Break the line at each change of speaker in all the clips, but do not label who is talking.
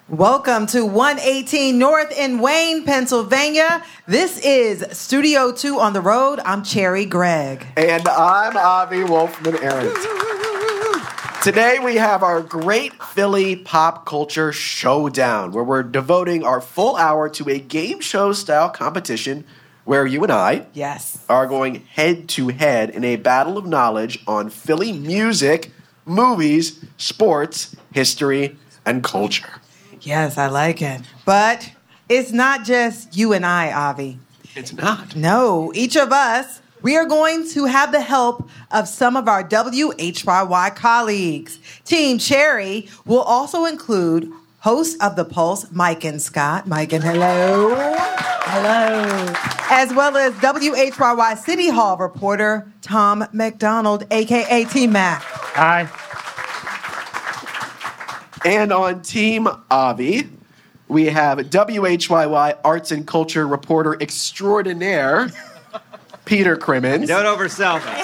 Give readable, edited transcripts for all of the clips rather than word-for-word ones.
Welcome to 118 North in Wayne, Pennsylvania. This is Studio 2 on the road. I'm Cherry Gregg.
And I'm Avi Wolfman Arendt. Today we have our great Philly pop culture showdown, where we're devoting our full hour to a game show style competition where you and I are going head to head in a battle of knowledge on Philly music, movies, sports, history, and culture.
Yes, I like it. But it's not just you and I, Avi.
It's not.
No, each of us, we are going to have the help of some of our WHYY colleagues. Team Cherry will also include hosts of The Pulse, Mike and Scott. Mike and hello. Hello. As well as WHYY City Hall reporter Tom McDonald, a.k.a. T-Mac.
Hi.
And on Team Avi, we have WHYY Arts and Culture reporter extraordinaire, Peter Crimmins.
Don't oversell me.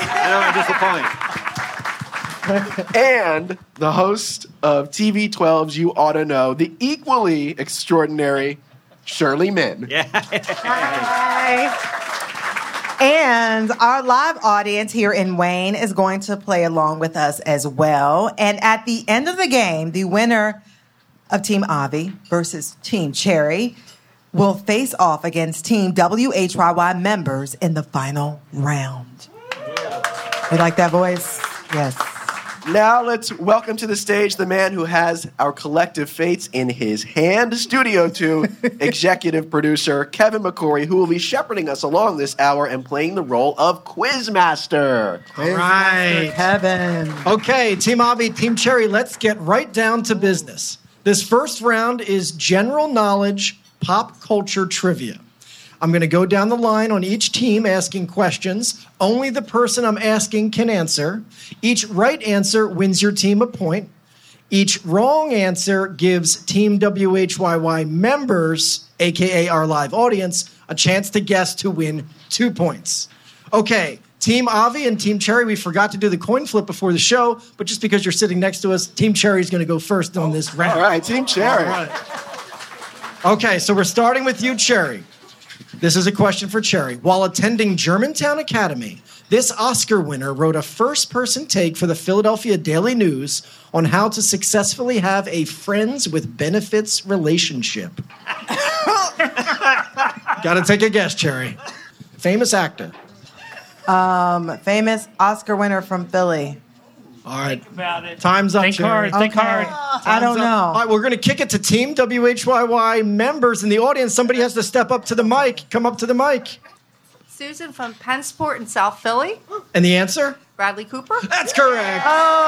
I don't disappoint.
And the host of TV12's You Oughta Know, the equally extraordinary Shirley Min.
Yeah.
Hi. And our live audience here in Wayne is going to play along with us as well. And at the end of the game, the winner of Team Avi versus Team Cherry will face off against Team WHYY members in the final round. You like that voice? Yes.
Now let's welcome to the stage the man who has our collective fates in his hand, Studio 2 executive producer Kevin McCory, who will be shepherding us along this hour and playing the role of Quizmaster.
All right.
Kevin.
Okay, Team Avi, Team Cherry, let's get right down to business. This first round is general knowledge, pop culture trivia. I'm going to go down the line on each team asking questions. Only the person I'm asking can answer. Each right answer wins your team a point. Each wrong answer gives Team WHYY members, a.k.a. our live audience, a chance to guess to win 2 points. Okay, Team Avi and Team Cherry, we forgot to do the coin flip before the show, but just because you're sitting next to us, Team Cherry is going to go first on this round.
All right, Team Cherry.
All right. Okay, so we're starting with you, Cherry. This is a question for Cherry. While attending Germantown Academy, this Oscar winner wrote a first-person take for the Philadelphia Daily News on how to successfully have a friends with benefits relationship. Got to take a guess, Cherry. Famous actor.
Famous Oscar winner from Philly.
All right.
Think about it.
Time's up,
Think
Cherry.
hard. Think hard.
I don't know.
All right, we're going to kick it to Team WHYY members in the audience. Somebody has to step up to the mic. Come up to the mic.
Susan from Pennsport in South Philly.
And the answer?
Bradley Cooper.
That's correct.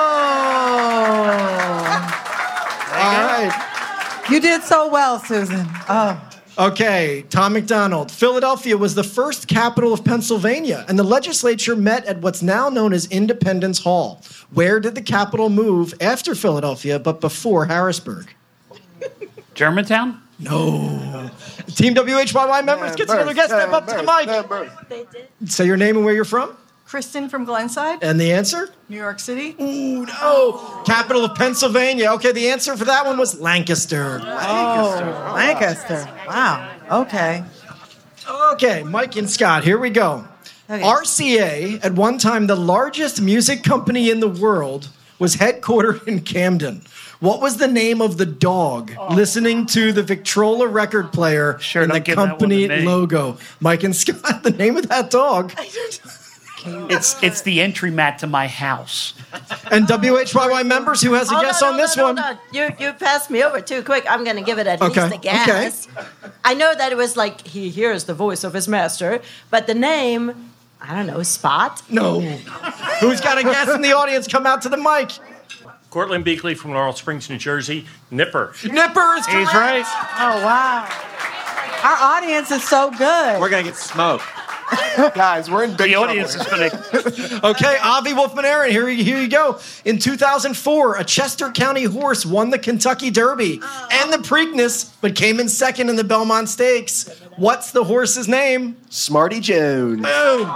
All right.
You did so well, Susan. Oh.
Okay, Tom McDonald. Philadelphia was the first capital of Pennsylvania, and the legislature met at what's now known as Independence Hall. Where did the capital move after Philadelphia, but before Harrisburg?
Germantown?
No. Team WHYY members, get together, guys, step up to the mic.
They did.
Say your name and where you're from.
Kristen from Glenside.
And the answer?
New York City.
Ooh, no. Capital of Pennsylvania. Okay, the answer for that one was Lancaster.
Oh, Lancaster. Wow. Okay.
Okay, Mike and Scott, here we go.
Okay.
RCA, at one time the largest music company in the world, was headquartered in Camden. What was the name of the dog listening to the Victrola record player and the company logo? Mike and Scott, the name of that dog.
It's the entry mat to my house.
And WHYY members, who has a guess on this one?
You passed me over too quick. I'm going to give it at least a guess.
Okay.
I know that it was like he hears the voice of his master, but the name, I don't know, Spot?
No. Who's got a guess in the audience? Come out to the mic.
Cortland Beakley from Laurel Springs, New Jersey. Nipper.
Nipper is correct.
He's right.
Oh, wow. Our audience is so good.
We're going to get smoked.
Guys, we're in big trouble.
The audience is going to...
Okay, Avi Wolfman Aaron, here you go. In 2004, a Chester County horse won the Kentucky Derby and the Preakness, but came in second in the Belmont Stakes. What's the horse's name?
Smarty Jones.
Boom.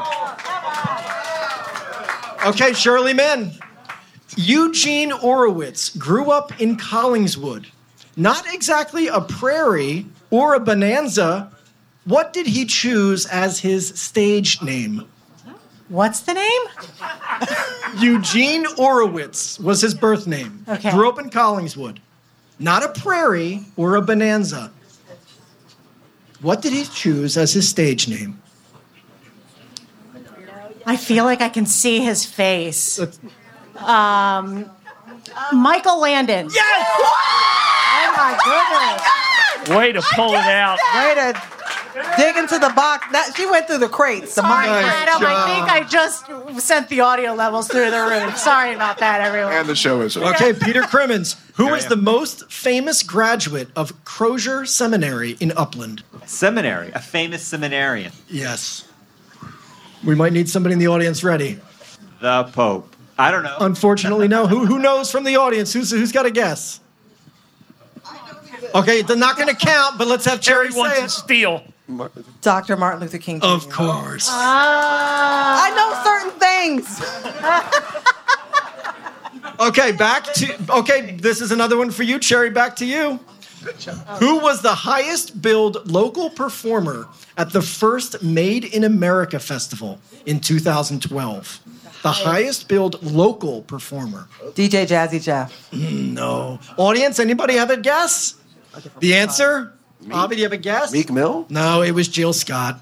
Okay, Shirley Min. Eugene Orowitz grew up in Collingswood. not exactly a prairie or a bonanza. What did he choose as his stage name?
What's the name?
Eugene Orowitz was his birth name.
Okay.
Grew up in Collingswood. Not a prairie or a bonanza. What did he choose as his stage name?
I feel like I can see his face.
Let's-
Michael Landon.
Yes!
Oh my goodness.
Way to pull it out.
Way to dig into the box. She went through the crates. The
Sorry,
money.
Adam. I think I just sent the audio levels through the roof. Sorry about that, everyone.
And the show is over.
Okay, Peter Crimmins. Who is the most famous graduate of Crozier Seminary in Upland?
Seminary, a famous seminarian.
Yes. We might need somebody in the audience ready.
The Pope. I don't know.
Unfortunately, no. Who knows from the audience? Who's got a guess? Okay, they're not going to count, but let's have Cherry
Cherry wants
say
to
it.
steal.
Dr. Martin Luther King Jr.
Of course.
I know certain things.
Okay, this is another one for you, Cherry. Back to you. Who was the highest billed local performer at the first Made in America Festival in 2012? The highest billed local performer.
DJ Jazzy Jeff.
No. Audience, anybody have a guess? The answer? Bobby, do you have a guess?
Meek Mill?
No, it was Jill Scott.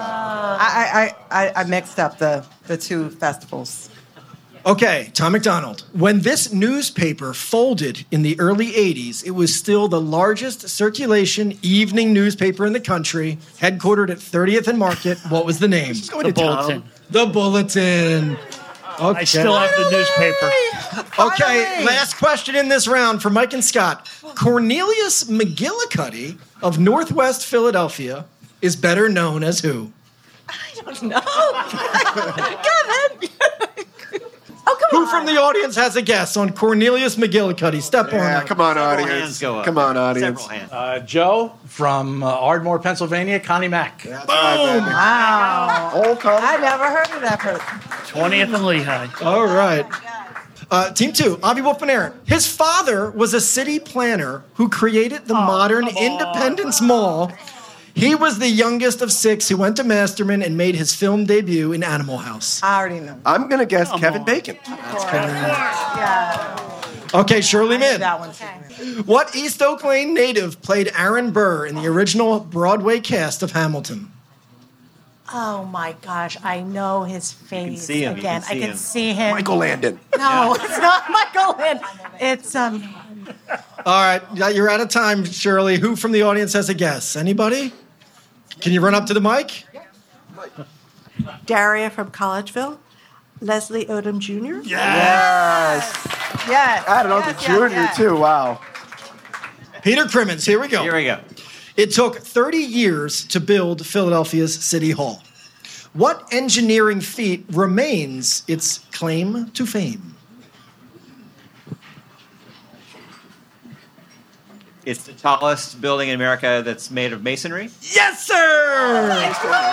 I mixed up the two festivals.
Okay, Tom McDonald. When this newspaper folded in the early 80s, it was still the largest circulation evening newspaper in the country, headquartered at 30th and Market. What was the name?
The Bulletin.
The Bulletin. Okay.
I still have the newspaper.
Okay, last question in this round for Mike and Scott. Cornelius McGillicuddy of Northwest Philadelphia is better known as who?
No. Kevin. Oh, come
Who
on.
from the audience has a guess on Cornelius McGillicuddy? Step on
Yeah,
up.
come on,
Several
audience.
hands go up.
Come on, audience.
Several hands.
Joe from Ardmore, Pennsylvania, Connie Mack.
Boom!
Wow.
Old country.
I never heard of that person.
20th and Lehigh.
All right. Team 2, Avi Wolfman Aaron. His father was a city planner who created the modern Independence Mall. He was the youngest of 6 who went to Masterman and made his film debut in Animal House.
I already know.
I'm going to guess Kevin Bacon.
Yeah.
Okay, Shirley Min.
That one too.
What East Oak Lane native played Aaron Burr in the original Broadway cast of Hamilton?
Oh my gosh, I know his face
see him, you
again.
can see
I can
him.
see him.
Michael Landon.
No, it's not Michael Landon. It's
All right, you're out of time, Shirley. Who from the audience has a guess? Anybody? Can you run up to the mic?
Daria from Collegeville. Leslie Odom Jr.
Yes.
Yes.
I don't know, the junior, too. Wow.
Peter Crimmins, here we go.
Here we go.
It took 30 years to build Philadelphia's City Hall. What engineering feat remains its claim to fame?
It's the tallest building in America that's made of masonry.
Yes, sir!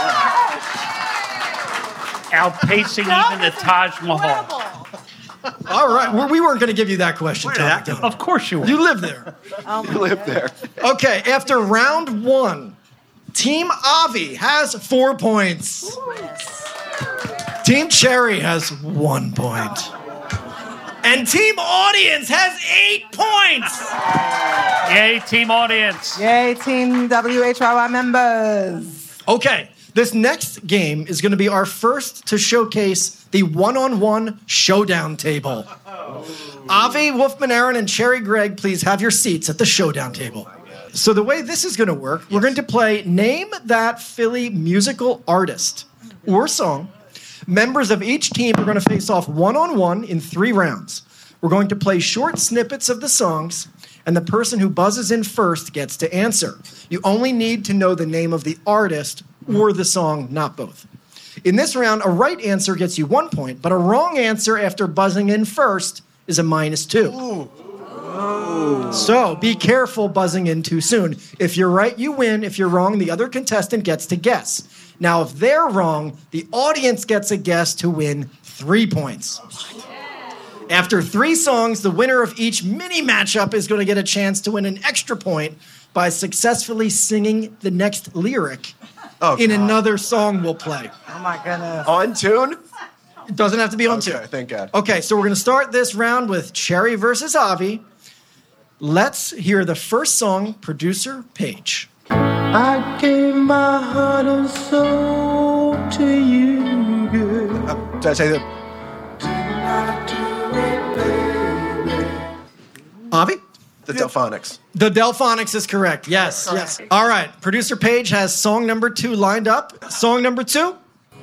Outpacing even the Taj Mahal.
All right, we weren't going to give you that question, Tom.
Of course you will.
You live there.
You live there.
Okay, after round 1, Team Avi has 4 points. Team Cherry has 1 point. And Team Audience has 8 points.
Yay, team audience.
Yay, Team WHYY members.
Okay, this next game is going to be our first to showcase the one-on-one showdown table. Avi, Wolfman Aaron, and Cherry Gregg, please have your seats at the showdown table. So the way this is going to work, we're going to play Name That Philly Musical Artist or Song. Members of each team are going to face off one-on-one in 3 rounds. We're going to play short snippets of the songs, and the person who buzzes in first gets to answer. You only need to know the name of the artist or the song, not both. In this round, a right answer gets you 1 point, but a wrong answer after buzzing in first is a -2. So be careful buzzing in too soon. If you're right, you win. If you're wrong, the other contestant gets to guess. Now, if they're wrong, the audience gets a guess to win 3 points. After 3 songs, the winner of each mini matchup is going to get a chance to win an extra point by successfully singing the next lyric in another song we'll play.
Oh my goodness.
On tune?
It doesn't have to be on tune.
Okay, thank God.
Okay, so we're going to start this round with Cherry versus Avi. Let's hear the first song, Producer Paige.
I gave my heart and soul to you, girl.
Did I say that?
Avi?
The Delphonics.
The Delphonics is correct. Yes, yes. All right, Producer Paige has song number 2 lined up. Song number 2?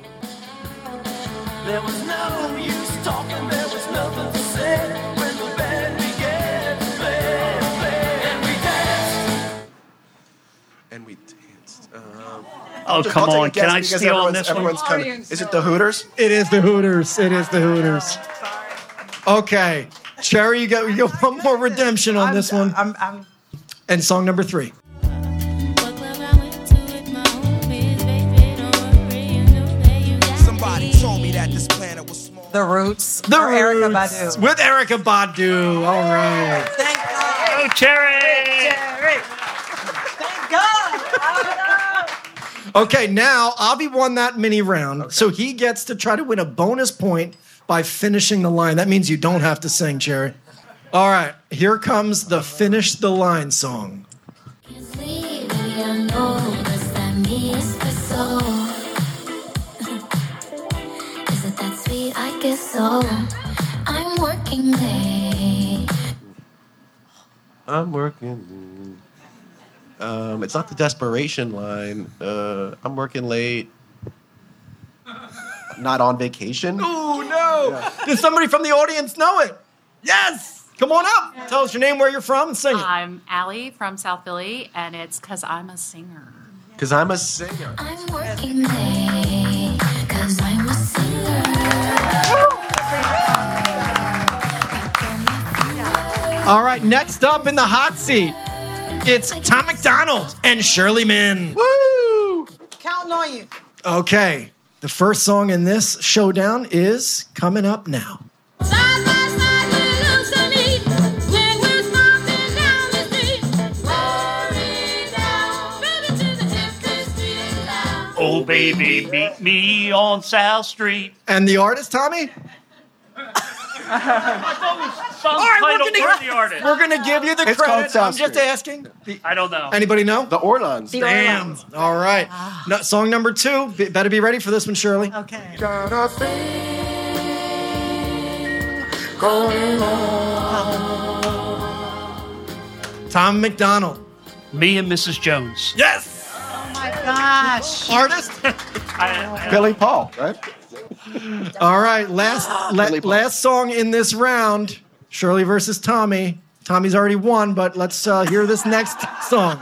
There was no use talking, there was nothing to say. When the band began to play,
And we danced.
Oh, come
I'll
on.
take a guess
Can I
because
steal on this
everyone's
one?
kind of, is it the Hooters?
It is the Hooters. It is the Hooters. Okay. Cherry, you got one more redemption on this one. And song number 3.
somebody told me that this planet was small.
The Roots.
The
or Erykah
Roots
Badu.
with Erykah Badu. All right.
Thank God.
Oh, Cherry!
Thank God.
Okay, now Avi won that mini round, so he gets to try to win a bonus point by finishing the line. That means you don't have to sing, Cherry. All right, here comes the Finish the Line song.
I guess so. I'm working late.
I'm working. It's not the desperation line. I'm working late. Not on vacation.
Oh, no. Yeah. Does somebody from the audience know it? Yes. Come on up. Tell us your name, where you're from, and sing it.
I'm Allie from South Philly, and it's Because I'm a Singer.
Because I'm a singer.
I'm working late. Because I'm a singer.
All right, next up in the hot seat, it's Tom McDonald and Shirley Min.
Woo! Counting on you.
Okay, the first song in this showdown is coming up now.
Oh, baby, meet me on South Street.
And the artist, Tommy?
All right,
we're gonna give you the
It's called
credit.
South
I'm just
Street.
asking.
I don't know.
Anybody know?
The Orlons.
Damn. All right. No, song number 2. Better be ready for this one, Shirley.
Okay.
Got a thing going on.
Tom McDonald.
Me and Mrs. Jones.
Yes.
Oh my gosh.
Artist?
Billy Paul, right?
All right. Last song in this round. Shirley versus Tommy. Tommy's already won, but let's hear this next song.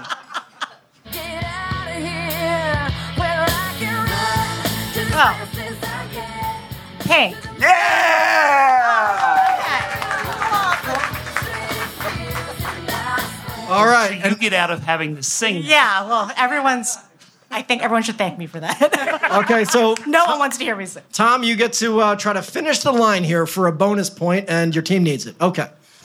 Oh. Pink.
All right.
You get out of having to sing.
Yeah, well, I think everyone should thank me for that.
Okay, so
no one wants to hear me sing.
Tom, you get to try to finish the line here for a bonus point, and your team needs it. Okay.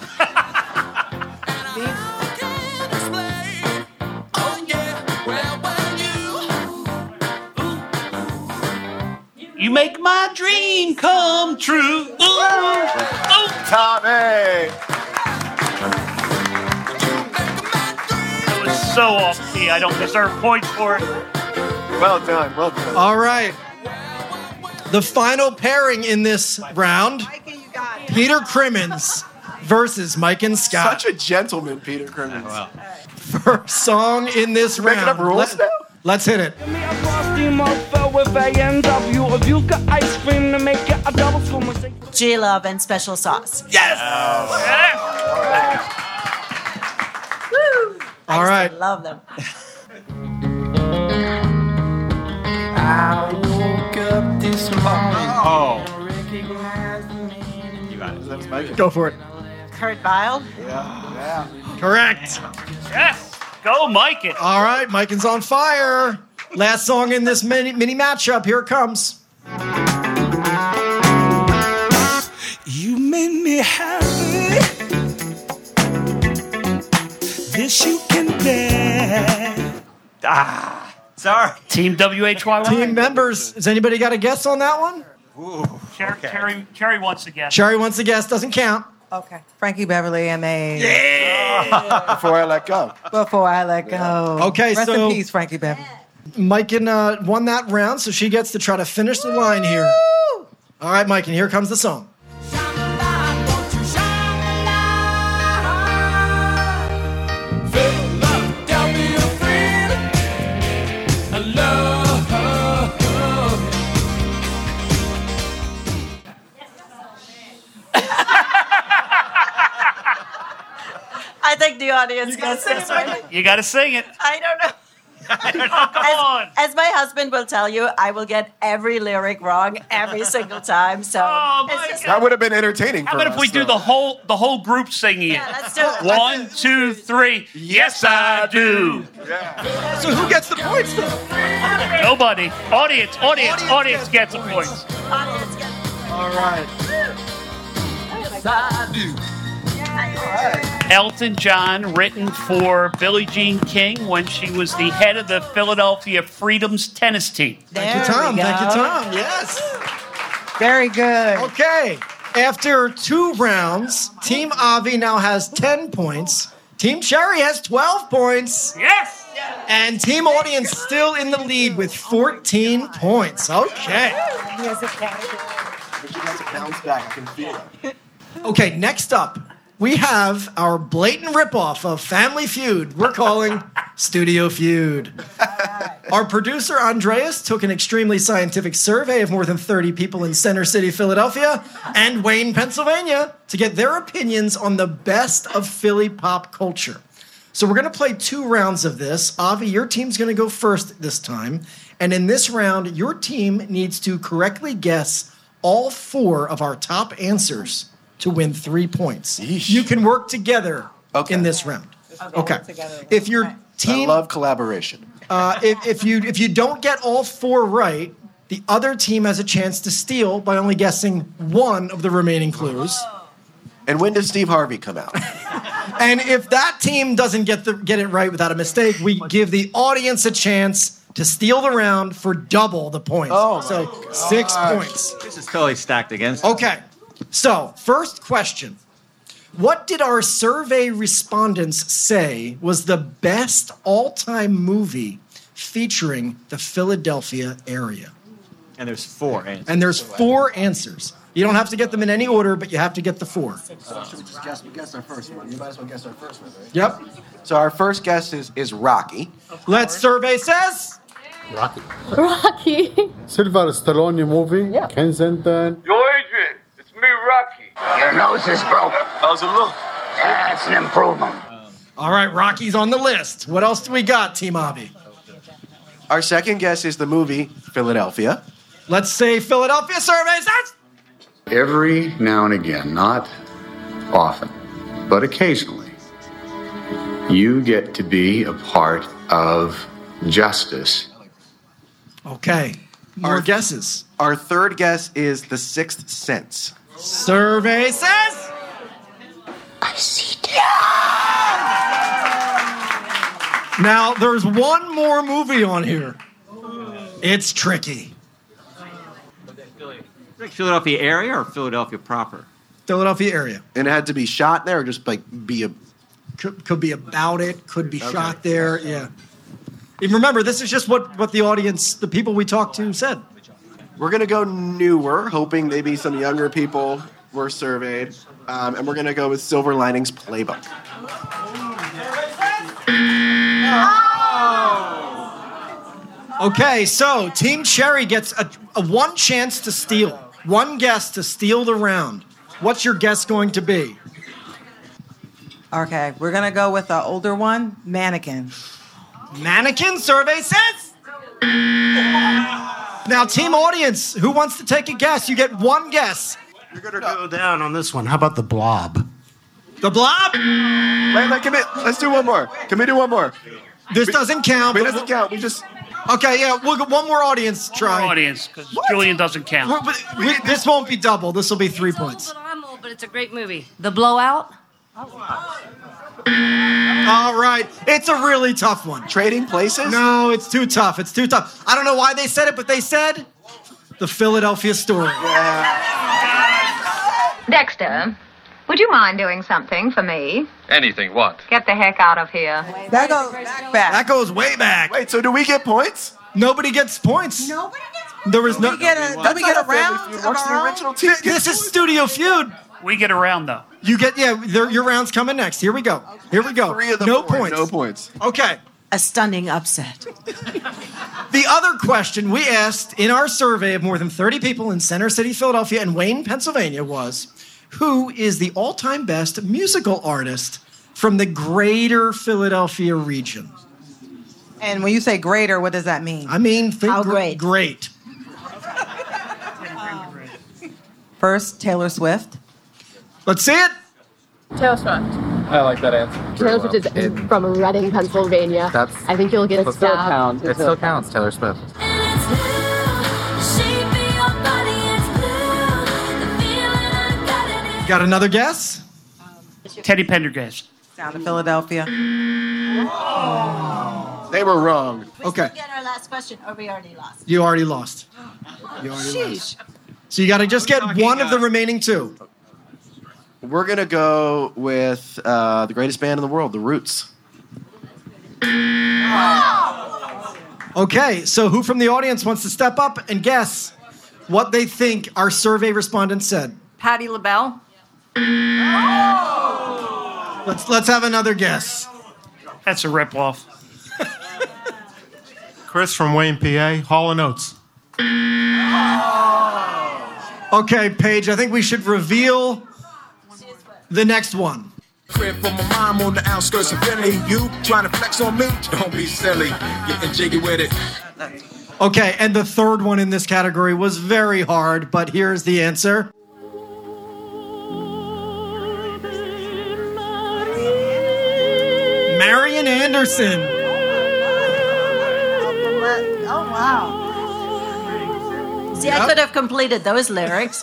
You make my dream come true. Ooh, ooh.
Tommy.
That was so off key. I don't deserve points for it.
Well done. Well done.
All right. The final pairing in this round, Peter Crimmins versus Mike and Scott.
Such a gentleman, Peter Crimmins.
Wow.
First song in this round.
Making up rules now?
Let's hit it.
J-Love and Special Sauce.
Yes!
Woo!
All right.
I love them.
I woke up this morning.
Oh. You got it.
Go for it.
Kurt Vile.
Yeah.
Correct.
Yes. Go, Mike it.
All right, Mike's on fire. Last song in this mini matchup. Here it comes.
You made me be happy. This you can bear.
Sorry.
Team WHYY.
Team members, has anybody got a guess on that one?
Cherry wants to guess.
Sherry wants to guess, doesn't count.
Okay. Frankie Beverly and they.
Before I let go.
Before I let go.
Okay,
Rest
so-
in peace, Frankie Beverly.
Maiken won that round, so she gets to try to finish the line here. All right, Maiken, here comes the song.
I think the audience gets this one.
You got to sing it.
I don't know.
Come on.
As my husband will tell you, I will get every lyric wrong every single time. So it's just
That would have been entertaining.
How
for
about if
us,
we do
though.
the whole group singing it?
let's do it.
1, 2, 3. Yes, I do.
So who gets the points, though?
Nobody. Audience gets the points.
Audience gets
All right.
Elton John, written for Billie Jean King when she was the head of the Philadelphia Freedom's tennis team.
Thank you, Tom. Thank you, Tom. Yes.
Very good.
Okay. After 2 rounds, Team Avi now has 10 points. Team Cherry has 12 points.
Yes!
And Team Audience still in the lead with 14 points. Okay.
But you guys have bounced back. I can feel it.
Okay, next up, we have our blatant ripoff of Family Feud. We're calling Studio Feud. Our producer, Andreas, took an extremely scientific survey of more than 30 people in Center City, Philadelphia, and Wayne, Pennsylvania, to get their opinions on the best of Philly pop culture. So we're going to play 2 rounds of this. Avi, your team's going to go first this time. And in this round, your team needs to correctly guess all 4 of our top answers to win 3 points.
Yeesh.
You can work together in this round. Okay. If your team,
I love collaboration.
if you don't get all 4 right, the other team has a chance to steal by only guessing 1 of the remaining clues.
And when does Steve Harvey come out?
And if that team doesn't get it right without a mistake, we give the audience a chance to steal the round for double the points.
Oh,
so 6 points.
This is totally stacked against.
Okay. So, first question. What did our survey respondents say was the best all-time movie featuring the Philadelphia area?
And there's 4 answers.
And there's 4 answers. You don't have to get them in any order, but you have to get the 4.
Should we just guess our first one? You might as well guess our first one, right?
Yep.
So our first guess is Rocky.
Let's survey says.
Rocky. Sylvester Stallone movie. Yeah. Kensington.
Yo, Adrian, it's me, Rocky. Your nose is broke. How's it look? That's an improvement.
All right, Rocky's on the list. What else do we got, Team Avi?
Our second guess is the movie Philadelphia.
Let's say Philadelphia survey says.
Every now and again, not often, but occasionally, you get to be a part of justice.
Okay. More guesses.
Our third guess is The Sixth Sense.
Survey says.
I see
Now, there's one more movie on here. It's tricky.
Philadelphia area or Philadelphia proper?
Philadelphia area.
And it had to be shot there or just like be a...
Could be about it. Could be shot there. Yeah. And remember, this is just what the audience, the people we talked to said.
We're going to go newer, hoping maybe some younger people were surveyed. And we're going to go with Silver Linings Playbook.
Okay, so Team Cherry gets a one chance to steal. One guess to steal the round. What's your guess going to be?
Okay, we're going to go with the older one, Mannequin.
Mannequin, survey says. Now, Team Audience, who wants to take a guess? You get one guess.
You're going to go down on this one. How about The Blob?
The Blob?
Wait, let's do one more. Can we do one more?
This doesn't count.
It doesn't count. We just...
Okay, yeah, we'll get one more audience try.
Audience, because Julian doesn't count.
This won't be double. This will be 3 points.
I'm old, but it's a great movie.
The Blowout?
All right. It's a really tough one.
Trading Places?
No, it's too tough. It's too tough. I don't know why they said it, but they said The Philadelphia Story.
Dexter, would you mind doing something for me?
Anything, what?
Get the heck out of here.
That goes back.
That goes way back.
Wait, so do we get points?
Nobody gets points.
Nobody gets points.
There was no.
Do we get a round?
The original team.
This is Studio Feud.
We get a round, though.
You get, your round's coming next. Here we go. Here we go.
3 of the
no
4,
points.
No points.
Okay.
A stunning upset.
The other question we asked in our survey of more than 30 people in Center City, Philadelphia, and Wayne, Pennsylvania was, who is the all-time best musical artist from the greater Philadelphia region?
And when you say greater, what does that mean?
I mean, think
How great?
Great.
First, Taylor Swift.
Let's see it.
Taylor Swift.
I like that answer.
Taylor Swift is from Reading, Pennsylvania. I think you'll get a stab.
It still counts, Taylor Swift.
Got another guess?
Teddy Pendergast.
Sound of Philadelphia.
They were wrong.
Okay.
Get our last question, or we already lost.
You already lost. So you got to just get one of the remaining two.
We're going to go with the greatest band in the world, The Roots.
Okay, so who from the audience wants to step up and guess what they think our survey respondents said?
Patti LaBelle.
Let's have another guess.
That's a ripoff.
Chris from Wayne, PA. Hall & Oates.
Okay, Paige, I think we should reveal the next one.
Crib for my mom on the outskirts of Philly. You trying to flex on me? Don't be silly. Getting jiggy with it.
Okay, and the third one in this category was very hard, but here's the answer. Marian Anderson.
Oh, wow. See, I could have completed those lyrics.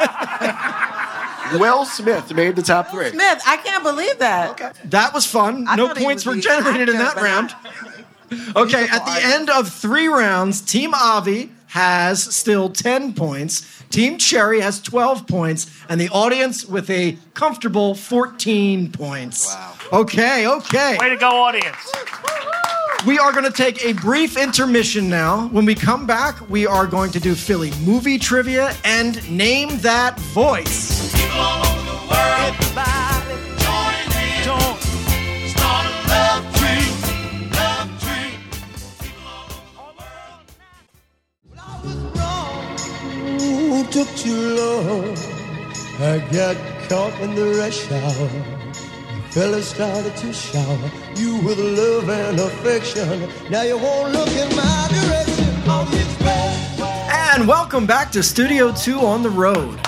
Will Smith made the top 3.
Smith, I can't believe that. Okay.
That was fun. No points were generated in that round. Okay, at the end of 3 rounds, Team Avi has still 10 points. Team Cherry has 12 points. And the audience with a comfortable 14 points.
Wow.
Okay.
Way to go, audience.
We are going to take a brief intermission now. When we come back, we are going to do Philly movie trivia and Name That Voice.
People all over the world, everybody, join in. Start a love tree. People all over the world.
Ooh, took too long. I got caught in the rush hour. Fellas started to shower you with love and affection. Now you won't look in my direction. Oh, it's bad.
And welcome back to Studio 2 on the road.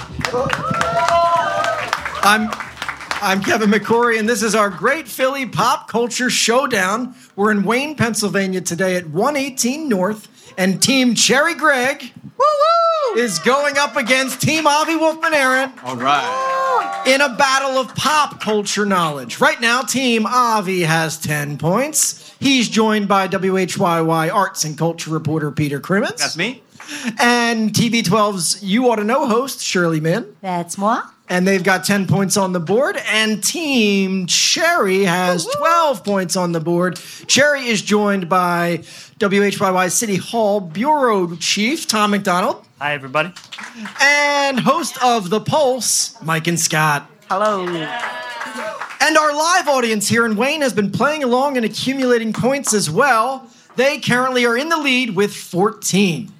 I'm Kevin McCory, and this is our Great Philly Pop Culture Showdown. We're in Wayne, Pennsylvania today at 118 North, and Team Cherry Gregg is going up against Team Avi Wolfman Aaron.
All right.
In a battle of pop culture knowledge. Right now, Team Avi has 10 points. He's joined by WHYY arts and culture reporter Peter Crimmins.
That's me.
And TV12's You Ought to Know host Shirley Min.
That's moi.
And they've got 10 points on the board. And Team Cherry has 12 points on the board. Cherry is joined by WHYY City Hall Bureau Chief Tom McDonald.
Hi, everybody.
And host of The Pulse, Mike and Scott.
Hello.
And our live audience here in Wayne has been playing along and accumulating points as well. They currently are in the lead with 14.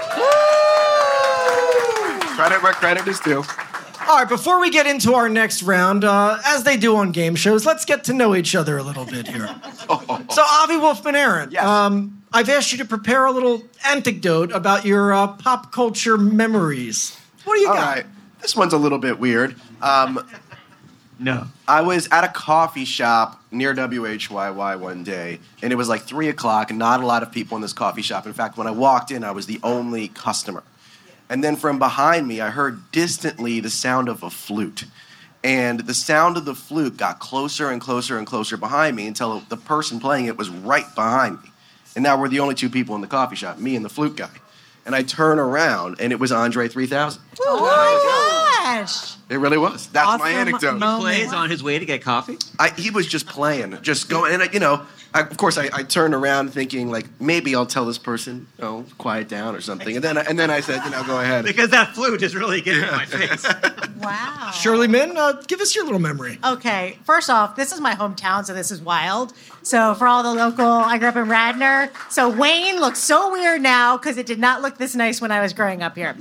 Credit where credit is due.
All right, before we get into our next round, as they do on game shows, let's get to know each other a little bit here. So, Avi Wolfman Aaron,
yes.
I've asked you to prepare a little anecdote about your pop culture memories. What do you got?
All right. This one's a little bit weird.
No.
I was at a coffee shop near WHYY one day, and it was like 3 o'clock, and not a lot of people in this coffee shop. In fact, when I walked in, I was the only customer. And then from behind me, I heard distantly the sound of a flute. And the sound of the flute got closer and closer and closer behind me until the person playing it was right behind me. And now we're the only two people in the coffee shop, me and the flute guy. And I turn around, and it was Andre 3000.
Oh, my gosh.
It really was. That's
Awesome
my anecdote.
moment.
Plays on his way to get coffee?
He was just playing, just going. And, of course, I turned around thinking, like, maybe I'll tell this person, quiet down or something. And then I said, go ahead.
Because that flute is really getting in my face.
Wow.
Shirley Min, give us your little memory.
Okay, first off, this is my hometown, so this is wild. So for all the local, I grew up in Radnor. So Wayne looks so weird now because it did not look this nice when I was growing up here.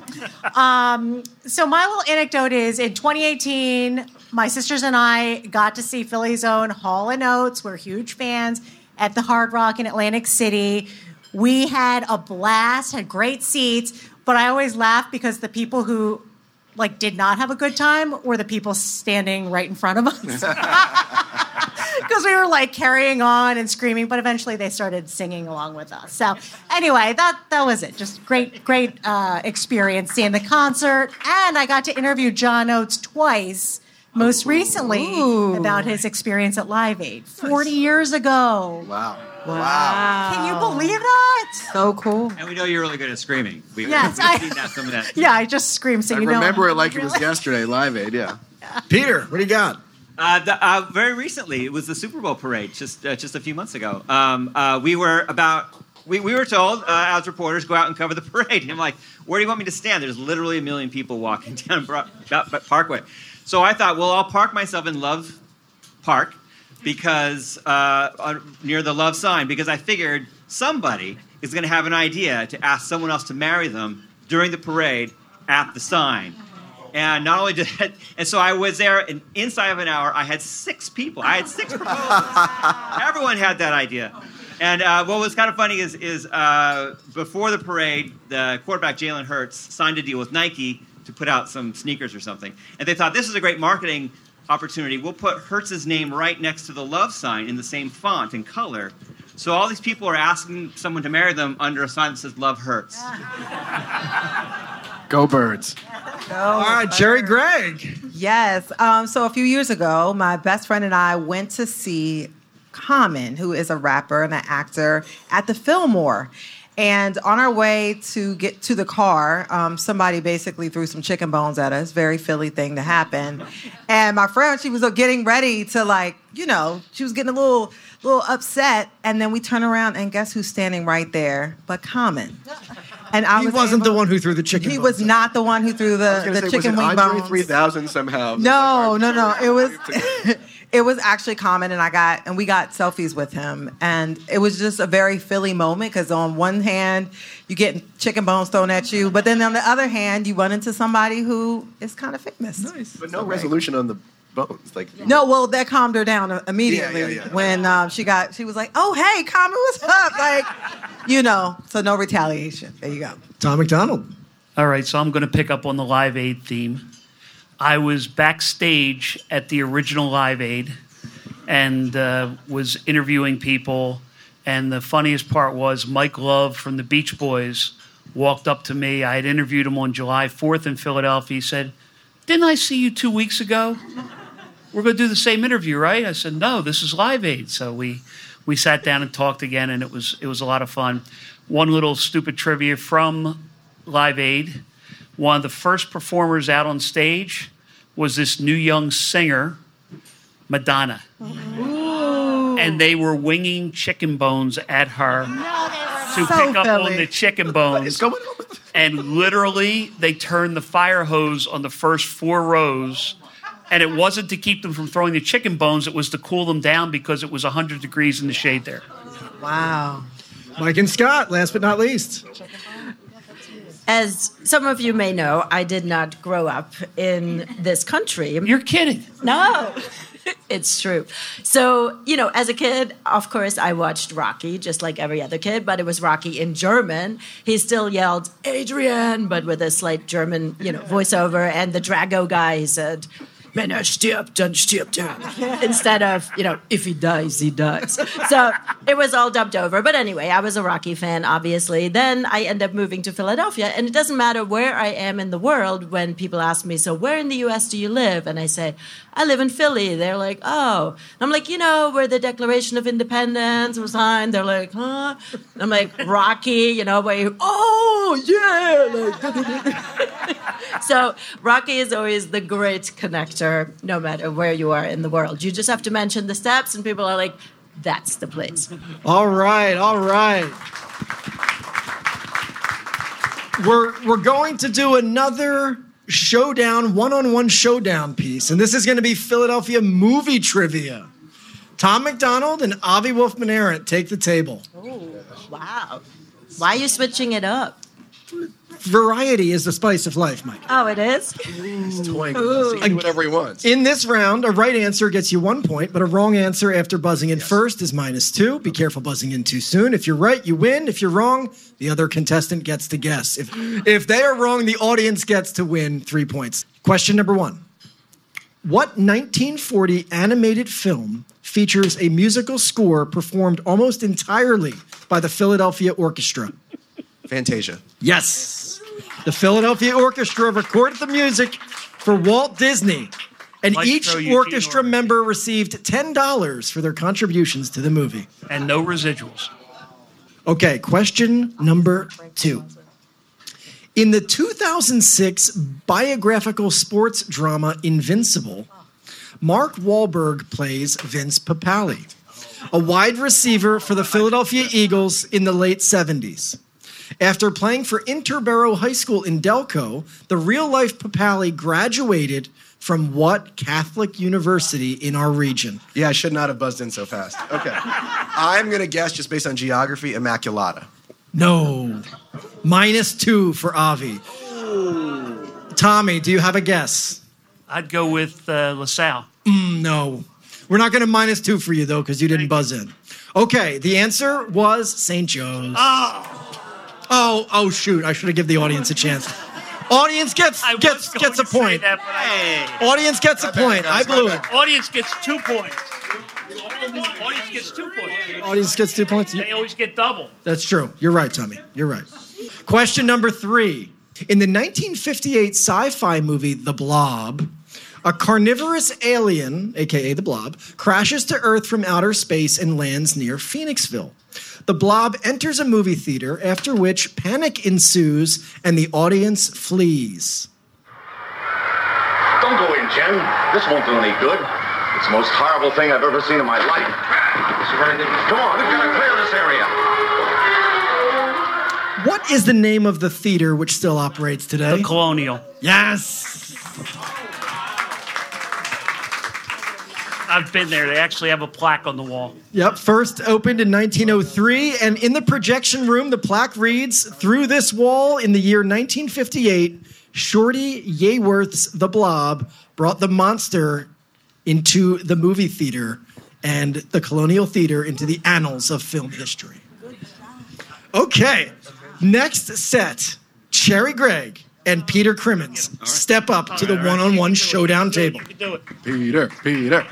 So my little anecdote is in 2018, my sisters and I got to see Philly's own Hall & Oates. We're huge fans at the Hard Rock in Atlantic City. We had a blast, had great seats, but I always laugh because the people who did not have a good time were the people standing right in front of us. Because we were carrying on and screaming, but eventually they started singing along with us. So anyway, that was it. Just great experience seeing the concert. And I got to interview John Oates twice, most recently, about his experience at Live Aid 40 years ago.
Wow.
Can you believe that?
So cool.
And we know you're really good at screaming.
Yes,
we've seen some of that.
Yeah, I just screamed. So
I remember it like it was yesterday, Live Aid, yeah.
Peter, what do you got?
Very recently, it was the Super Bowl parade, just a few months ago. We were told as reporters, go out and cover the parade. And I'm like, where do you want me to stand? There's literally 1 million people walking down Parkway. So I thought, well, I'll park myself in Love Park because near the Love sign, because I figured somebody is going to have an idea to ask someone else to marry them during the parade at the sign. And not only did that, and so I was there, and inside of an hour, I had 6 people. I had 6 proposals. Everyone had that idea. And what was kind of funny is before the parade, the quarterback, Jalen Hurts, signed a deal with Nike to put out some sneakers or something. And they thought, this is a great marketing opportunity. We'll put Hurts' name right next to the Love sign in the same font and color. So all these people are asking someone to marry them under a sign that says Love Hurts.
Go Birds.
All right, Jerry Gregg.
Yes. So a few years ago, my best friend and I went to see Common, who is a rapper and an actor, at the Fillmore. And on our way to get to the car, somebody basically threw some chicken bones at us. Very Philly thing to happen. And my friend, she was getting ready to she was getting a little upset. And then we turn around and guess who's standing right there but Common. And
He wasn't the one who threw the chicken bones.
He was not the one who threw the chicken wing
Andre
bones.
3000 somehow.
No. It was actually Common, and we got selfies with him. And it was just a very Philly moment because on one hand, you get chicken bones thrown at you, but then on the other hand, you run into somebody who is kind of famous.
Nice. But no resolution on the bones.
No, well, that calmed her down immediately
Yeah.
when she was like, oh, hey, Common, what's up? So no retaliation. There you go.
Tom McDonald.
All right, so I'm going to pick up on the Live Aid theme. I was backstage at the original Live Aid and was interviewing people. And the funniest part was Mike Love from the Beach Boys walked up to me. I had interviewed him on July 4th in Philadelphia. He said, didn't I see you 2 weeks ago? We're going to do the same interview, right? I said, no, this is Live Aid. So we sat down and talked again, and it was a lot of fun. One little stupid trivia from Live Aid. One of the first performers out on stage was this new young singer, Madonna. Ooh. And they were winging chicken bones at her to pick up on the chicken bones. And literally, they turned the fire hose on the first 4 rows. And it wasn't to keep them from throwing the chicken bones. It was to cool them down because it was 100 degrees in the shade there.
Wow.
Mike and Scott, last but not least.
As some of you may know, I did not grow up in this country.
You're kidding.
No, it's true. So, as a kid, of course, I watched Rocky, just like every other kid, but it was Rocky in German. He still yelled, Adrian, but with a slight German, voiceover. And the Drago guy, he said, when I step, don't step down. Instead of, if he dies, he dies. So it was all dubbed over. But anyway, I was a Rocky fan, obviously. Then I end up moving to Philadelphia. And it doesn't matter where I am in the world when people ask me, so where in the U.S. do you live? And I say, I live in Philly. They're like, oh. And I'm like, where the Declaration of Independence was signed. They're like, huh? And I'm like, Rocky, where you, oh, yeah. So Rocky is always the great connector, no matter where you are in the world. You just have to mention the steps, and people are like, that's the place.
All right. We're going to do another showdown, one-on-one showdown piece, and this is going to be Philadelphia movie trivia. Tom McDonald and Avi Wolfman-Arent take the table.
Oh, wow. Why are you switching it up?
Variety is the spice of life, Mike.
Oh, it is?
He's toying with us. He can do whatever he wants.
In this round, a right answer gets you 1 point, but a wrong answer after buzzing in first is -2. Be careful buzzing in too soon. If you're right, you win. If you're wrong, the other contestant gets to guess. If they are wrong, the audience gets to win 3 points. Question number 1. What 1940 animated film features a musical score performed almost entirely by the Philadelphia Orchestra?
Fantasia.
Yes. The Philadelphia Orchestra recorded the music for Walt Disney, and each orchestra member received $10 for their contributions to the movie.
And no residuals.
Okay, question number 2. In the 2006 biographical sports drama Invincible, Mark Wahlberg plays Vince Papale, a wide receiver for the Philadelphia Eagles in the late 70s. After playing for Interboro High School in Delco, the real-life Papale graduated from what Catholic university in our region?
Yeah, I should not have buzzed in so fast. Okay. I'm going to guess, just based on geography, Immaculata.
No. -2 for Avi. Tommy, do you have a guess?
I'd go with LaSalle.
No. We're not going to -2 for you, though, because you didn't buzz in. Okay, the answer was St. Joe's. Oh, shoot. I should have given the audience a chance. Audience gets a point. Audience gets a point. I blew it.
Audience gets 2 points. Audience gets 2 points.
Audience gets 2 points?
They always get double.
That's true. You're right, Tommy. You're right. Question number 3. In the 1958 sci-fi movie The Blob, a carnivorous alien, a.k.a. the Blob, crashes to Earth from outer space and lands near Phoenixville. The Blob enters a movie theater, after which panic ensues and the audience flees.
Don't go in, Jen. This won't do any good. It's the most horrible thing I've ever seen in my life. Come on, we've got to clear this area.
What is the name of the theater which still operates today?
The Colonial.
Yes.
I've been there. They actually have a plaque on the wall.
Yep, first opened in 1903, and in the projection room, the plaque reads, "Through this wall in the year 1958, Shorty Yeworth's The Blob brought the monster into the movie theater and the Colonial Theater into the annals of film history." Okay, next set, Cherry Gregg and Peter Crimmins step up to the one-on-one showdown table.
Peter.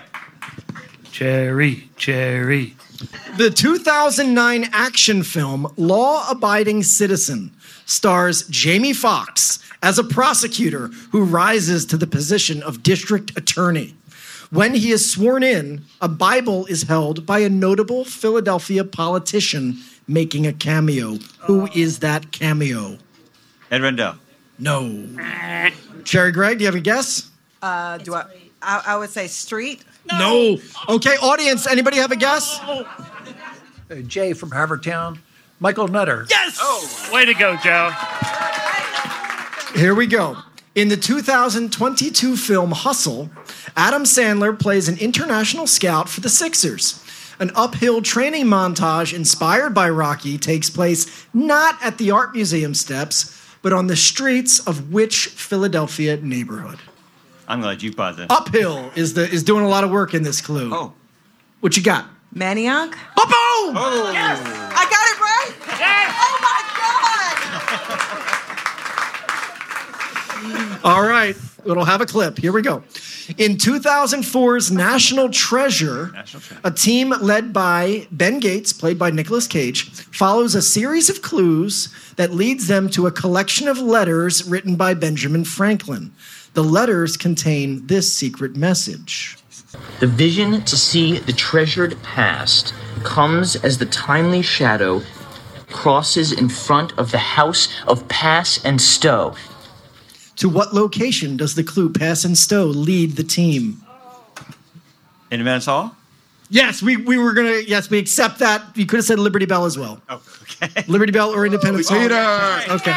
Cherry.
The 2009 action film Law Abiding Citizen stars Jamie Foxx as a prosecutor who rises to the position of district attorney. When he is sworn in, a Bible is held by a notable Philadelphia politician making a cameo. Who is that cameo?
Ed Rendell.
No. Cherry Gregg, do you have a guess?
I would say Street.
No. Okay, audience, anybody have a guess?
Jay from Havertown. Michael Nutter.
Yes!
Oh, way to go, Joe.
Here we go. In the 2022 film Hustle, Adam Sandler plays an international scout for the Sixers. An uphill training montage inspired by Rocky takes place not at the Art Museum steps, but on the streets of which Philadelphia neighborhood?
I'm glad you buzzed it.
Uphill is doing a lot of work in this clue.
Oh.
What you got?
Manioc?
Oh, boom!
Oh.
Yes! I got it right!
Yes!
Oh, my God!
All right. It'll have a clip. Here we go. In 2004's National Treasure, a team led by Ben Gates, played by Nicolas Cage, follows a series of clues that leads them to a collection of letters written by Benjamin Franklin. The letters contain this secret message.
The vision to see the treasured past comes as the timely shadow crosses in front of the house of Pass and Stow.
To what location does the clue Pass and Stow lead the team?
Independence Hall?
Yes, we accept that. You could have said Liberty Bell as well.
Oh, okay.
Liberty Bell or Independence Hall. Okay.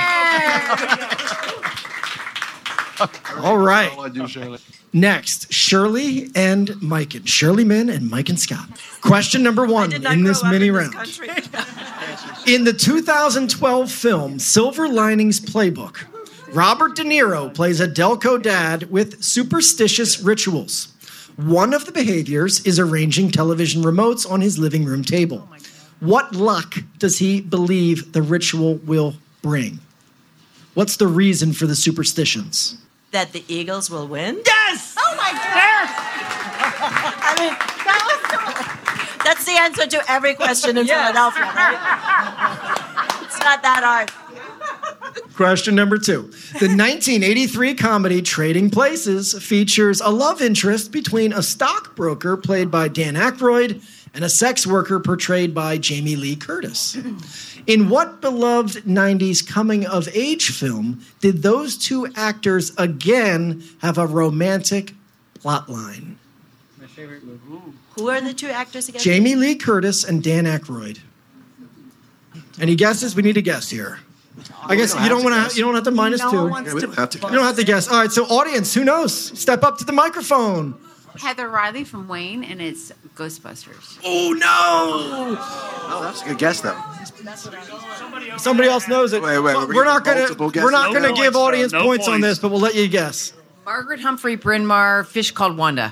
All right. Next, Shirley and Mikan. Shirley Min and Mikan Scott. Question number 1 in this mini round. In the 2012 film Silver Linings Playbook, Robert De Niro plays a Delco dad with superstitious rituals. One of the behaviors is arranging television remotes on his living room table. What luck does he believe the ritual will bring? What's the reason for the superstitions?
That the Eagles will win?
Yes!
Oh my God! I mean, that's the answer to every question in Philadelphia, right? It's not that hard.
Question number 2. The 1983 comedy Trading Places features a love interest between a stockbroker played by Dan Aykroyd and a sex worker portrayed by Jamie Lee Curtis. In what beloved 90s coming-of-age film did those two actors again have a romantic plotline?
My favorite movie. Who are the two actors again?
Jamie Lee Curtis and Dan Aykroyd. Any guesses? We need a guess here. I guess you don't want to. You don't have to minus
No
2.
one wants to- we don't have to
You don't have to guess. All right. So, audience, who knows? Step up to the microphone.
Heather Riley from Wayne, and it's Ghostbusters.
Oh no!
Oh, that's a good guess, though.
Somebody else knows it.
Wait,
we're not gonna give audience
No
points on
points.
this, but we'll let you guess.
Margaret Humphrey Bryn Mawr, Fish Called Wanda.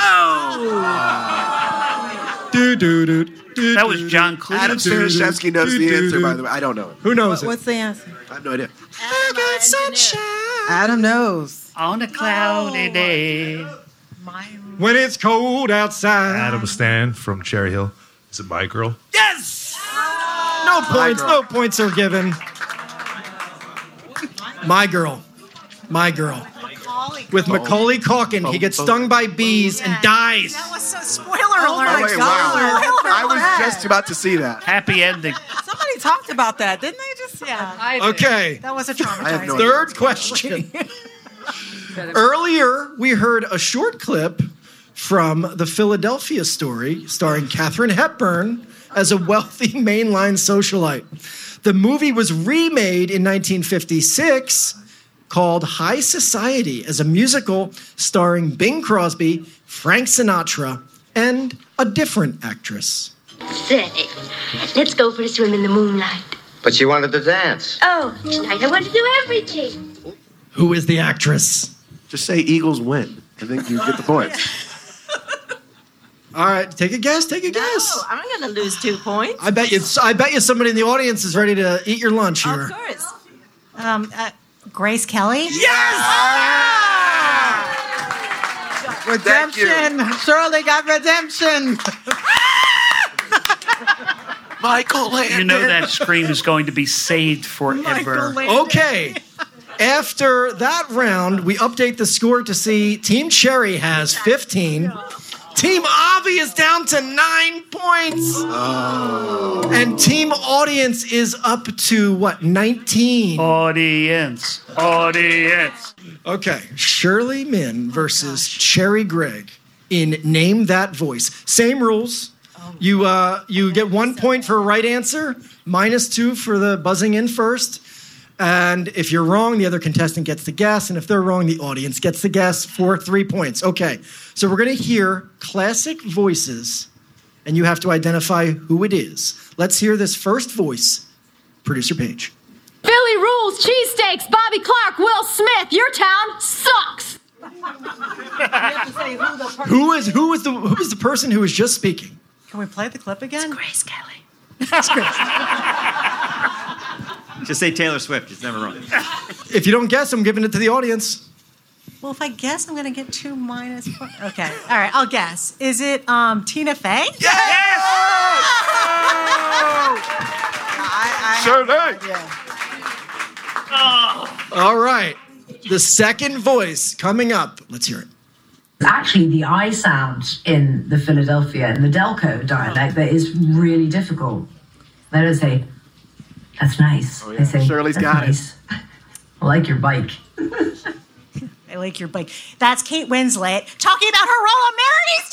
That was John Cleese.
Adam Staniszewski knows the answer, by the way. I don't know it.
Who knows it?
What's the answer?
I have no idea.
Adam knows.
On a cloudy day.
When it's cold outside.
Adam Stan from Cherry Hill. Is it My Girl?
Yes! No points. No points are given. My Girl. My Girl. With Macaulay Culkin, he gets stung by bees and dies.
That was so spoiler alert.
Oh, wait, wow. I was just about to see that.
Happy ending.
Somebody talked about that, didn't they? Just
Okay.
That was a
I have
traumatizing.
no
Third question. Earlier, we heard a short clip from the Philadelphia Story starring Katharine Hepburn as a wealthy mainline socialite. The movie was remade in 1956 called High Society as a musical starring Bing Crosby, Frank Sinatra, and a different actress.
Say, let's go for a swim in the moonlight.
But she wanted to dance.
Oh, tonight I want to do everything.
Who is the actress?
Just say Eagles win, and then you get the points.
All right, take a guess. Take a guess.
Oh, I'm not going to lose 2 points.
I bet you somebody in the audience is ready to eat your lunch here.
Of course.
Grace Kelly?
Redemption. Shirley got redemption.
Michael Landon.
You know that scream is going to be saved forever.
Okay. After that round, we update the score to see Team Cherry has 15. Team Avi is down to 9 points.
Oh.
And Team Audience is up to, 19?
Audience.
Okay, Shirley Min versus Cherry Gregg in Name That Voice. Same rules. You get 1 point for a right answer, -2 for the buzzing in first. And if you're wrong, the other contestant gets the guess. And if they're wrong, the audience gets the guess for 3 points. Okay, so we're going to hear classic voices, and you have to identify who it is. Let's hear this first voice. Producer Paige.
Philly rules, cheesesteaks, Bobby Clark, Will Smith. Your town sucks.
Who is the person who was just speaking?
Can we play the clip again?
It's Grace Kelly.
It's Grace.
Just say Taylor Swift. It's never wrong.
If you don't guess, I'm giving it to the audience.
Well, if I guess, I'm going to get 2 minus 4. Okay. All right, I'll guess. Is it Tina Fey?
Yes! Sure did.
All right. The second voice coming up. Let's hear it.
Actually, the I sound in the Philadelphia and the Delco dialect that is really difficult. They don't say, "That's nice."
Oh, yeah.
They say,
Shirley's
"That's
got
nice. I like your bike."
I like your bike. That's Kate Winslet talking about her role on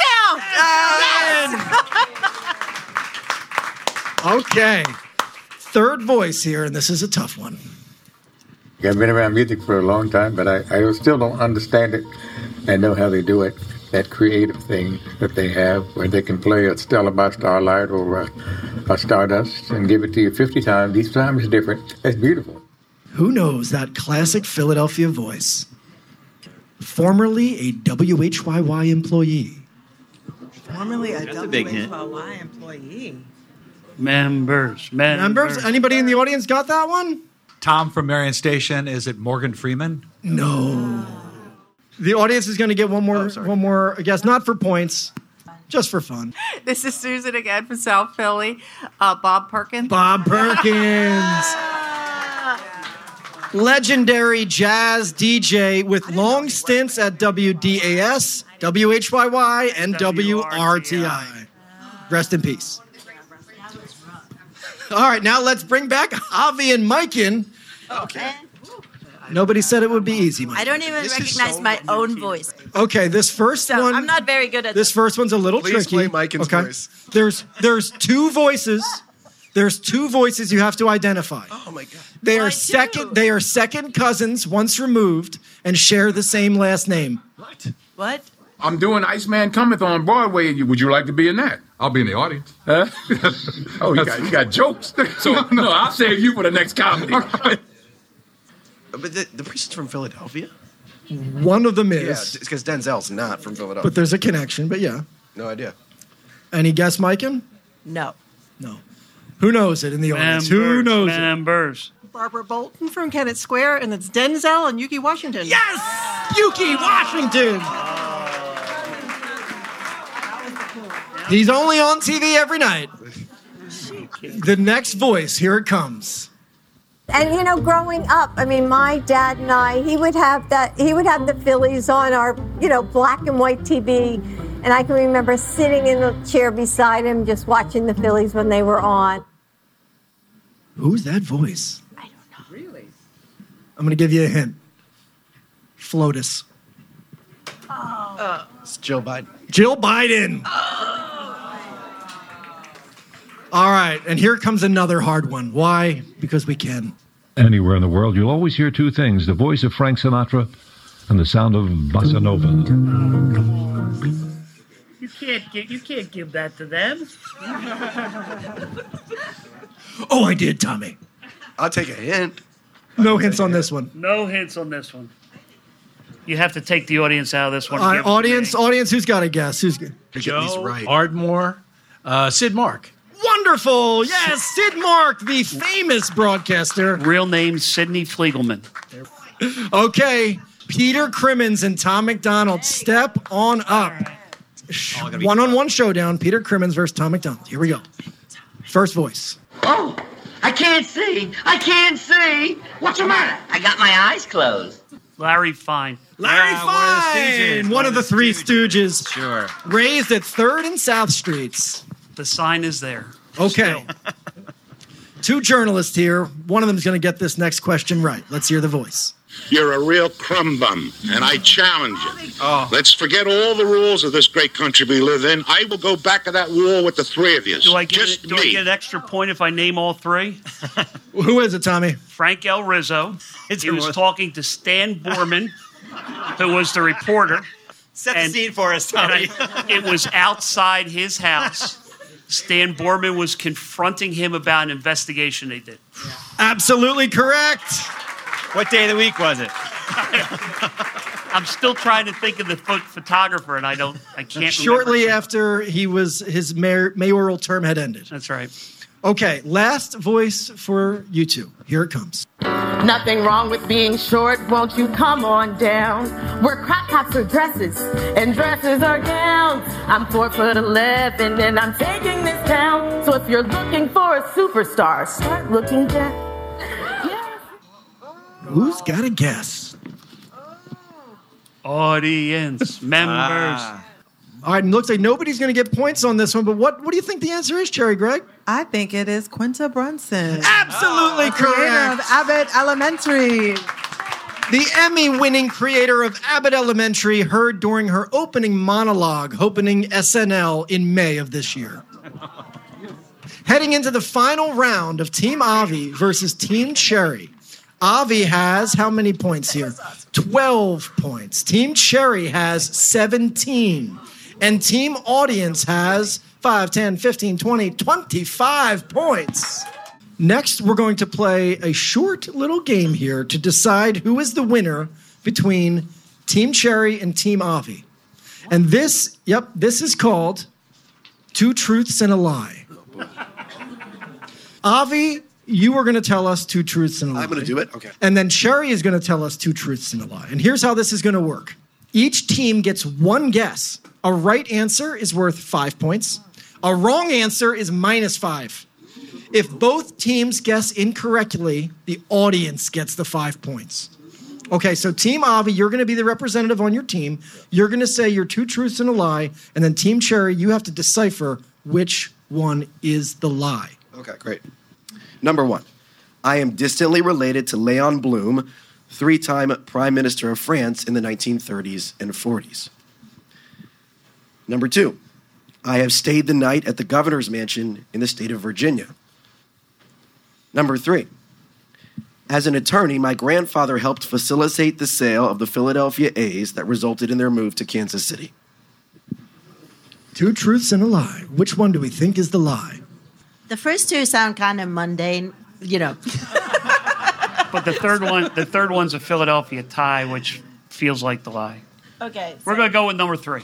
Marys Town. Yes!
Okay. Third voice here, and this is a tough one.
I've been around music for a long time, but I still don't understand it and know how they do it. That creative thing that they have, where they can play a Stella by Starlight or a Stardust and give it to you 50 times. Each time is different. That's beautiful.
Who knows that classic Philadelphia voice? Formerly a WHYY employee.
Formerly a
That's a big hint.
WHYY employee.
Members.
Anybody in the audience got that one?
Tom from Marion Station. Is it Morgan Freeman?
No. The audience is going to get one more, I guess, not for points, just for fun.
This is Susan again from South Philly. Bob Perkins.
Bob Perkins. Legendary jazz DJ with long stints at WDAS, WHYY, and WRTI. Rest in peace. All right, now let's bring back Javi and Mike in.
Okay.
Nobody said it would be easy, Mike.
I don't even recognize my own voice.
Okay, this first one.
I'm not very good at
this. First one's a little
Please
tricky.
play Mike's voice.
There's 2 voices. There's 2 voices you have to identify.
Oh my God.
They are second cousins once removed and share the same last name.
What?
I'm doing Iceman Cometh on Broadway. Would you like to be in that? I'll be in the audience. Huh? Oh, you got jokes. So no, I'll save you for the next comedy.
But the priest is from Philadelphia?
One of them
Yeah,
is.
it's because Denzel's not from Philadelphia.
But there's a connection, but yeah.
No idea.
Any guess, Maiken?
No.
Who knows it in the audience? Who knows
Members.
Barbara Bolton from Kennett Square, and it's Denzel and Yuki Washington.
Yes! Yuki Washington! He's only on TV every night. The next voice, here it comes.
And you know, growing up, I mean, my dad and I, he would have the Phillies on our, black and white TV. And I can remember sitting in the chair beside him just watching the Phillies when they were on.
Who's that voice?
I don't know.
Really?
I'm going to give you a hint. FLOTUS.
It's Jill Biden.
Jill Biden. All right, and here comes another hard one. Why? Because we can.
Anywhere in the world, you'll always hear 2 things: the voice of Frank Sinatra and the sound of bossa nova.
You can't give that to them.
Oh, I did, Tommy.
I'll take a hint.
No hints on this one.
No hints on this one. You have to take the audience out of this one.
Audience, who's got a guess? Who's good?
Joe Ardmore, Sid Mark.
Wonderful. Yes, Sid Mark, the famous broadcaster.
Real name, Sidney Fliegelman.
Okay, Peter Crimmins and Tom McDonald, step on up. One-on-one showdown, Peter Crimmins versus Tom McDonald. Here we go. First voice.
Oh, I can't see. What's the matter? I got my eyes closed.
Larry Fine.
Larry Fine, one of the Three Stooges.
Sure.
Raised at 3rd and South Streets.
The sign is there.
Okay. 2 journalists here. One of them is going to get this next question right. Let's hear the voice.
You're a real crumb bum, and I challenge you. Let's forget all the rules of this great country we live in. I will go back to that wall with the 3 of you.
Do I get an extra point if I name all 3?
Who is it, Tommy?
Frank L. Rizzo. He was talking to Stan Borman, who was the reporter.
Set the scene for us, Tommy.
It was outside his house. Stan Borman was confronting him about an investigation they did.
Absolutely correct.
What day of the week was it?
I'm still trying to think of the photographer, and I can't.
Shortly
remember.
after his mayoral term had ended.
That's right.
Okay, last voice for you 2. Here it comes.
Nothing wrong with being short, won't you come on down? Where crop tops are dresses and dresses are gowns. I'm 4'11" and I'm taking this town. So if you're looking for a superstar, start looking down.
Who's got a guess?
Audience members.
All right, and looks like nobody's going to get points on this one, but what do you think the answer is, Cherry Greg?
I think it is Quinta Brunson.
Absolutely
creator
correct.
of Abbott Elementary.
The Emmy-winning creator of Abbott Elementary, heard during her opening monologue, opening SNL in May of this year. Heading into the final round of Team Avi versus Team Cherry. Avi has how many points here? 12 points. Team Cherry has 17. And Team Audience has 5, 10, 15, 20, 25 points. Next, we're going to play a short little game here to decide who is the winner between Team Cherry and Team Avi. And this is called Two Truths and a Lie. Avi, you are going to tell us two truths and a lie.
I'm going to do it? Okay.
And then Cherry is going to tell us two truths and a lie. And here's how this is going to work. Each team gets one guess. A right answer is worth 5 points. A wrong answer is -5. If both teams guess incorrectly, the audience gets the 5 points. Okay, so Team Avi, you're going to be the representative on your team. You're going to say your two truths and a lie. And then Team Cherry, you have to decipher which one is the lie.
Okay, great. Number 1, I am distantly related to Léon Blum, 3-time Prime Minister of France in the 1930s and 40s. Number 2, I have stayed the night at the governor's mansion in the state of Virginia. Number 3, as an attorney, my grandfather helped facilitate the sale of the Philadelphia A's that resulted in their move to Kansas City.
Two truths and a lie. Which one do we think is the lie?
The first two sound kind of mundane, you know.
But the third one's a Philadelphia tie, which feels like the lie.
Okay.
We're going to go with number 3.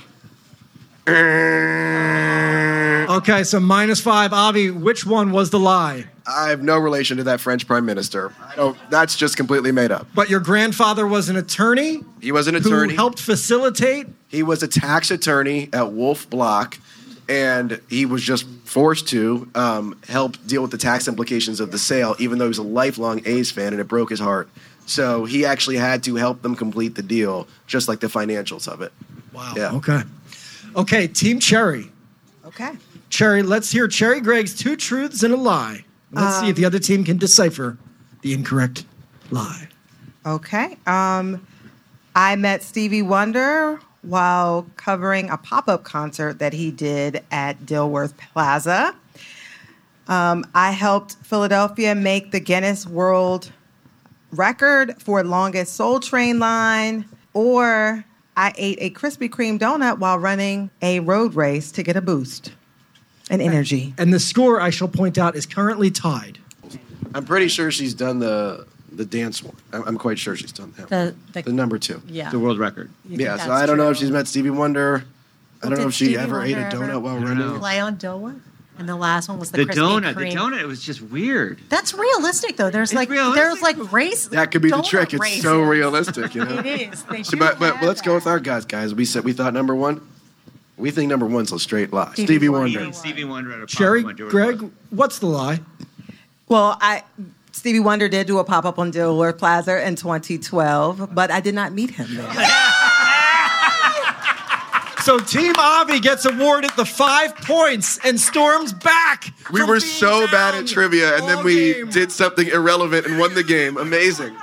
Okay, so -5. Avi, which one was the lie?
I have no relation to that French prime minister. That's just completely made up.
But your grandfather was an attorney?
He was an attorney.
Who helped facilitate?
He was a tax attorney at Wolf Block, and he was just forced to help deal with the tax implications of the sale, even though he was a lifelong A's fan, and it broke his heart. So he actually had to help them complete the deal, just like the financials of it.
Wow.
Yeah.
Okay, Team Cherry.
Okay.
Cherry, let's hear Cherry Greg's two truths and a lie. Let's see if the other team can decipher the incorrect lie.
Okay. I met Stevie Wonder while covering a pop-up concert that he did at Dilworth Plaza. I helped Philadelphia make the Guinness World Record for longest Soul Train line, or I ate a Krispy Kreme donut while running a road race to get a boost and energy.
And the score, I shall point out, is currently tied.
I'm pretty sure she's done the dance one. I'm quite sure she's done that. The number 2.
Yeah.
The world record.
Yeah, so I don't know if she's met Stevie Wonder. I don't know if she
Stevie
ever ate a
Wonder
donut while running.
Play on Dilworth? And the last one was the
The
Krispy
donut.
Kreme.
The donut was just weird.
That's realistic, though. There's like race.
That could be the
donut
trick. It's
races.
so realistic, you know.
It is. They
So,
do
but
have
let's
that.
go with our guys. We thought number 1. We think number 1's a straight lie.
Stevie
Stevie
Wonder.
Wonder.
Stevie Wonder at a
Cherry,
pop-up on Dilworth
Greg,
Plaza.
what's the lie?
Well, Stevie Wonder did do a pop-up on Dilworth Plaza in 2012, but I did not meet him there.
So Team Avi gets awarded the 5 points and storms back.
We were so bad at trivia, and then we did something irrelevant and won the game. Amazing.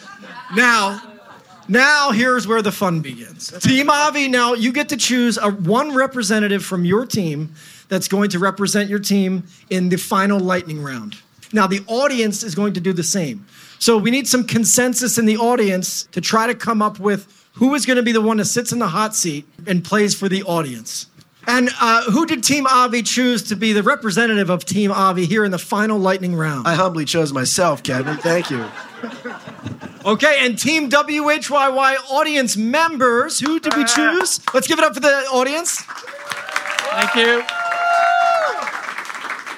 Now here's where the fun begins. Team Avi, now you get to choose one representative from your team that's going to represent your team in the final lightning round. Now the audience is going to do the same. So we need some consensus in the audience to try to come up with who is going to be the one that sits in the hot seat and plays for the audience. And who did Team Avi choose to be the representative of Team Avi here in the final lightning round?
I humbly chose myself, Kevin. Thank you.
Okay, and Team WHYY audience members, who did we choose? Let's give it up for the audience.
Thank you.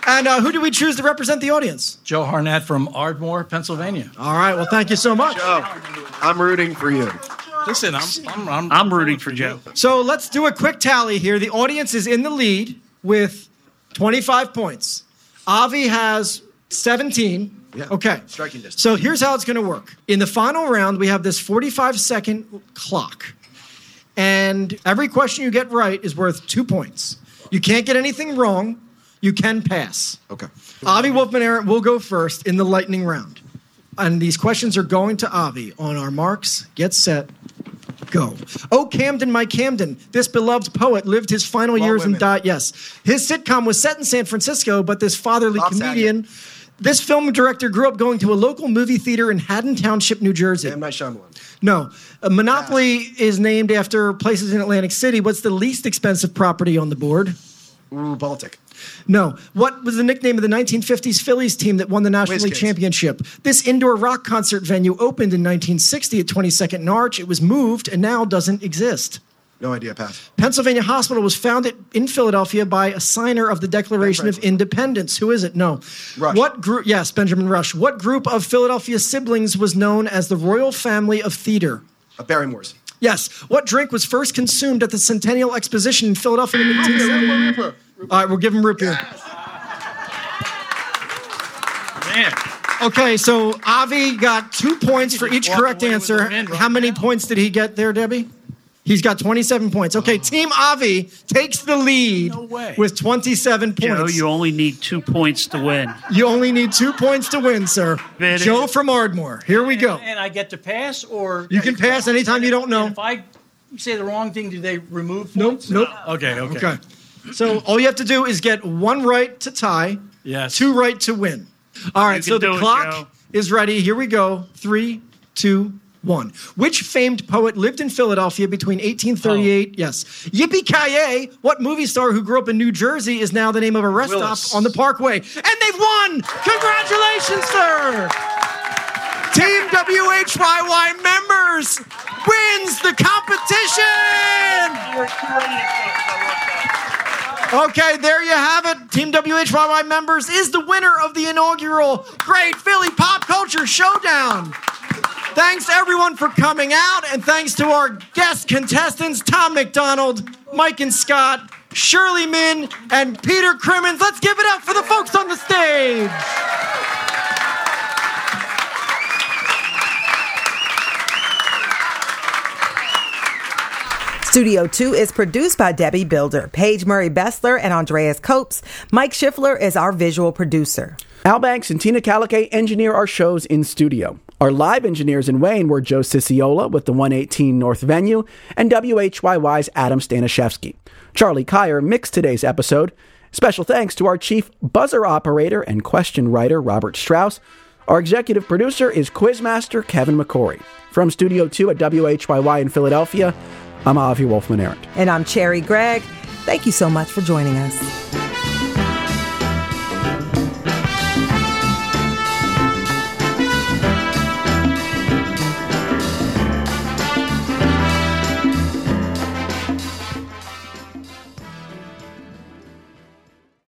And who do we choose to represent the audience?
Joe Harnett from Ardmore, Pennsylvania.
All right. Well, thank you so much.
Joe, I'm rooting for you.
Listen, I'm
I'm rooting for Joe.
So let's do a quick tally here. The audience is in the lead with 25 points. Avi has 17.
Yeah.
Okay.
Striking distance.
So here's how it's going to work. In the final round, we have this 45-second clock. And every question you get right is worth 2 points. You can't get anything wrong. You can pass.
Okay.
Avi Wolfman-Arent will go first in the lightning round. And these questions are going to Avi. On our marks, get set, go. Oh, Camden, my Camden. This beloved poet lived his final years and died. Yes. His sitcom was set in San Francisco, but this fatherly comedian, this film director grew up going to a local movie theater in Haddon Township, New Jersey.
M. Night Shyamalan.
No. Monopoly is named after places in Atlantic City. What's the least expensive property on the board?
Ooh, Baltic.
No. What was the nickname of the 1950s Phillies team that won the National League Championship? This indoor rock concert venue opened in 1960 at 22nd and Arch. It was moved and now doesn't exist.
No idea, pass.
Pennsylvania Hospital was founded in Philadelphia by a signer of the Declaration of Independence. Who is it? No.
Rush.
What group? Yes, Benjamin Rush. What group of Philadelphia siblings was known as the Royal Family of Theater?
Barrymore's.
Yes. What drink was first consumed at the Centennial Exposition in Philadelphia in 1870? All right, we'll give him root beer.
Man.
Okay, so Avi got 2 points for each correct answer. How many points did he get there, Debbie? He's got 27 points. Okay, Team Avi takes the lead with 27 points.
Joe, you only need 2 points to win.
You only need 2 points to win, sir. Joe from Ardmore. Here we go.
And I get to pass, or
you can pass anytime you don't know.
If I say the wrong thing, do they remove points?
Nope.
Okay.
So all you have to do is get 1 right to tie, 2 right to win. All right, so the clock is ready. Here we go. 3, 2, 1. Which famed poet lived in Philadelphia between 1838? Yes. Yippee-ki-yay! What movie star who grew up in New Jersey is now the name of a rest stop on the Parkway? And they've won! Congratulations, sir! Team WHYY members wins the competition! Okay, there you have it. Team WHYY members is the winner of the inaugural Great Philly Pop Culture Showdown. Thanks, everyone, for coming out, and thanks to our guest contestants, Tom McDonald, Mike and Scott, Shirley Min, and Peter Crimmins. Let's give it up for the folks on the stage.
Studio 2 is produced by Debbie Builder, Paige Murray Bessler, and Andreas Copes. Mike Schiffler is our visual producer.
Al Banks and Tina Calicay engineer our shows in studio. Our live engineers in Wayne were Joe Ciciola with the 118 North venue and WHYY's Adam Stanishevsky. Charlie Kyer mixed today's episode. Special thanks to our chief buzzer operator and question writer, Robert Strauss. Our executive producer is Quizmaster Kevin McCory. From Studio 2 at WHYY in Philadelphia, I'm Avi Wolfman-Arent.
And I'm Cherry Gregg. Thank you so much for joining us.